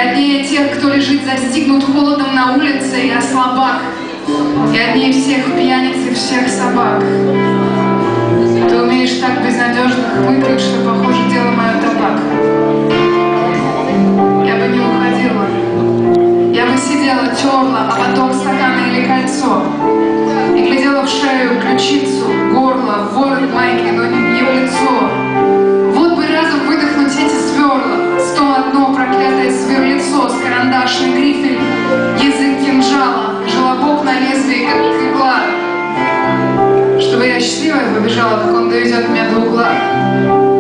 однее тех, кто лежит застигнут холодом на улице, я слабак. И однее всех пьяниц и всех собак. Ты умеешь так безнадежно хмыкать, что, похоже, дело мое табак. Я бы не уходила. Я бы сидела, терла, а потом стакана или кольцо. И глядела в шею, ключицу, горло, ворот майки, но не в лицо. Вот бы разом выдохнуть эти сверла. 101 проклятое сверлицо с карандашный грифель, язык кинжала, желобок на лезвии, как игла. Чтобы я счастливая побежала, как он доведет меня до угла.